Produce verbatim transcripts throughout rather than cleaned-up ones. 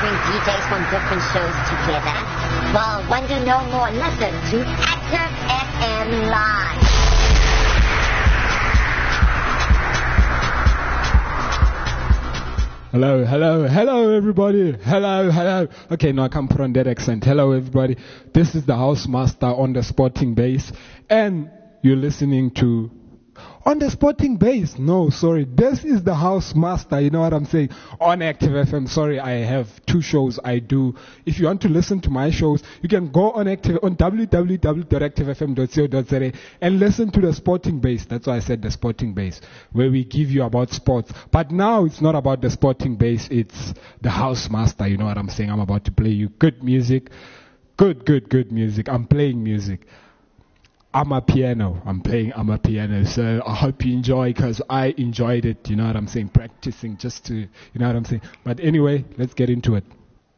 bring D Js from different shows together? Well, want to know more? Listen to Active F M Live. Hello, hello, hello, everybody. Hello, hello. Okay, now I can't put on that accent. Hello, everybody. This is the House Master on the Sporting Base, and you're listening to On the Sporting Base. No, sorry. This is the House Master. You know what I'm saying? On Active F M. Sorry, I have two shows I do. If you want to listen to my shows, you can go on Active on w w w dot active f m dot co dot z a and listen to the Sporting Base. That's why I said the Sporting Base, where we give you about sports. But now it's not about the Sporting Base. It's the House Master. You know what I'm saying? I'm about to play you good music. Good, good, good music. I'm playing music. I'm a piano. I'm playing I'm a piano. So I hope you enjoy, because I enjoyed it. You know what I'm saying? Practicing just to, you know what I'm saying? But anyway, let's get into it.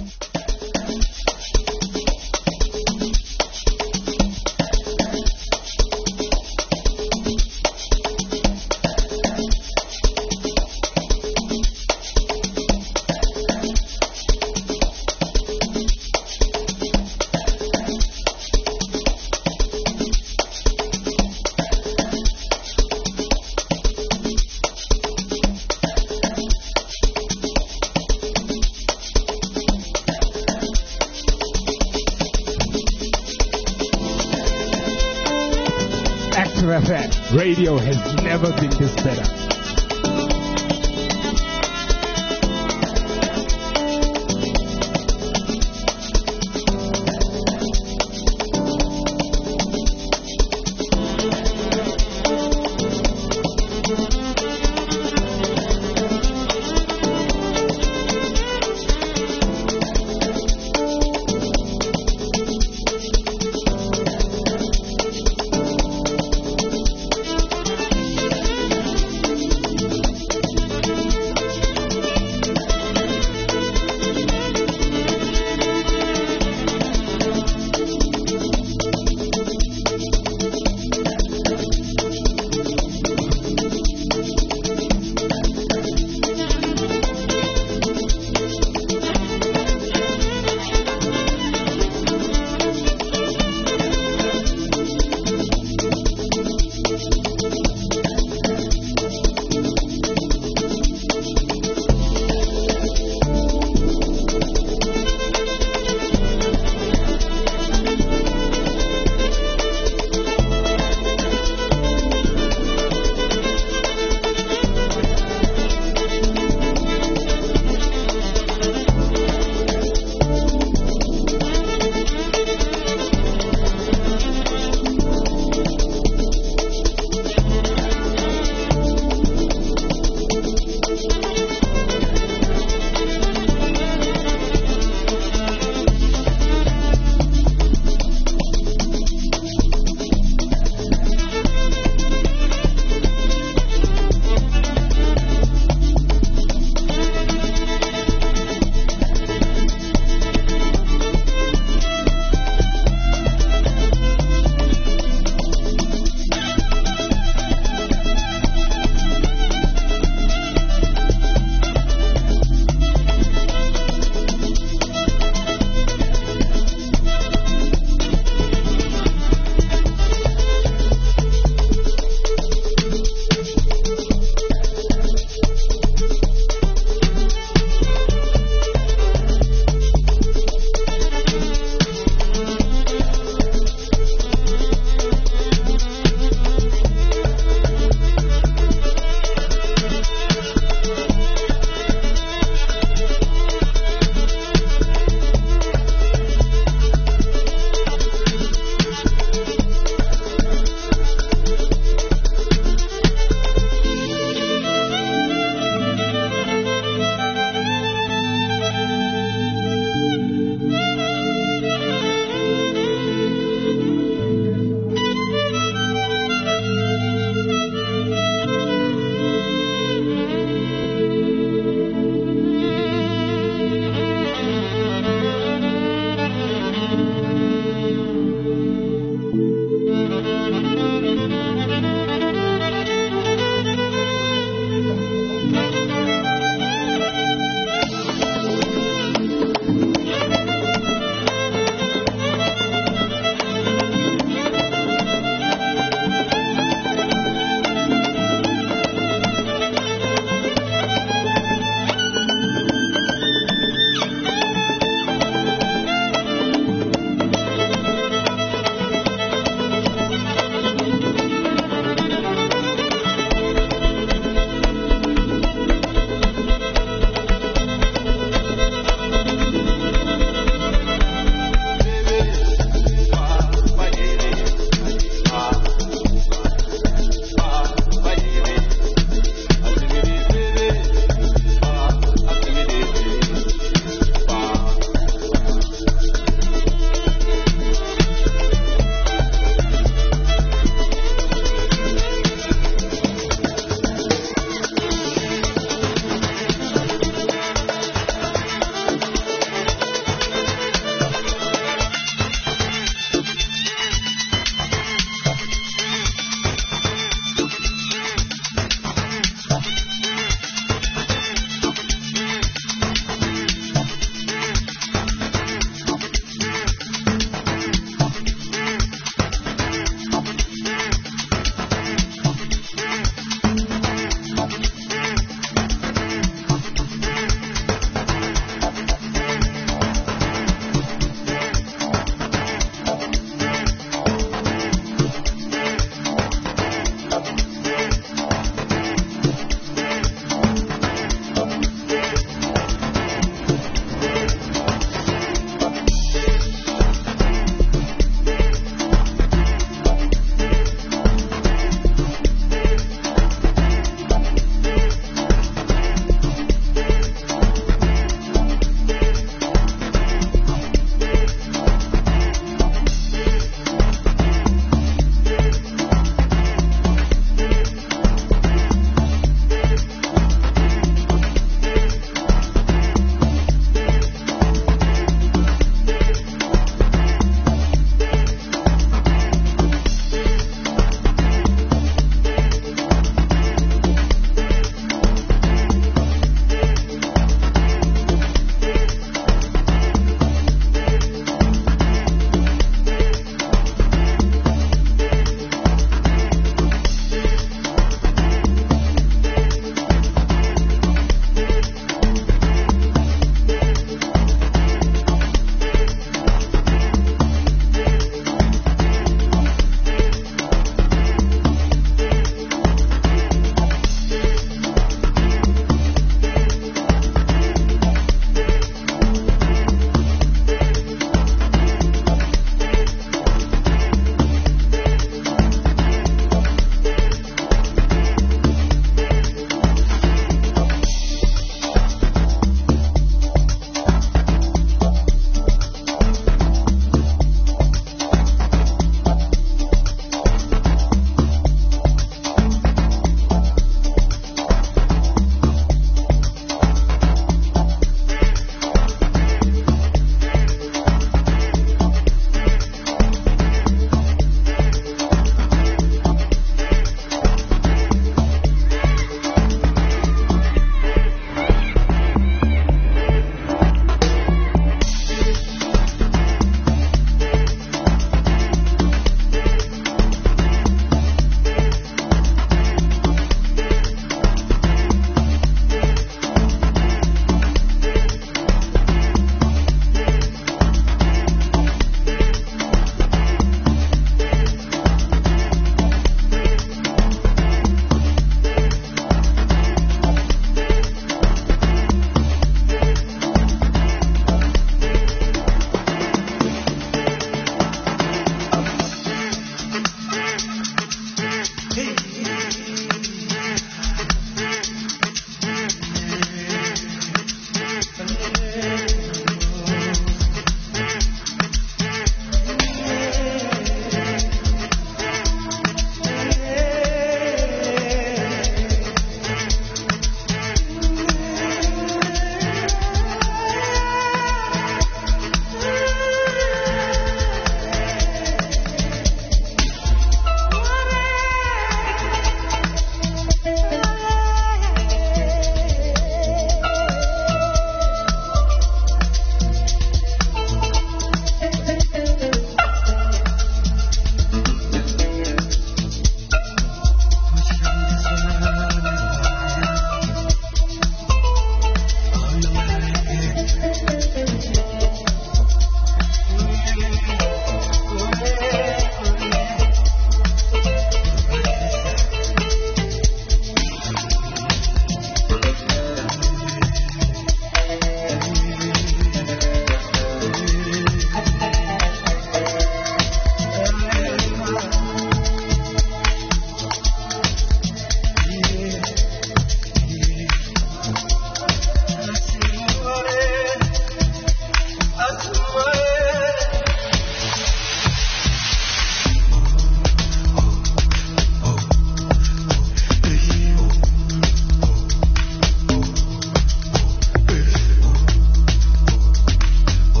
Radio has never been this better.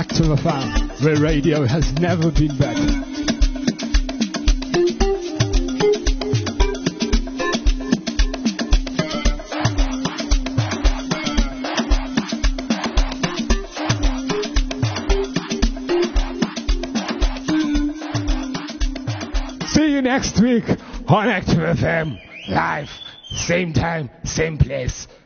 Active F M, where radio has never been better. See you next week on Active F M, live, same time, same place.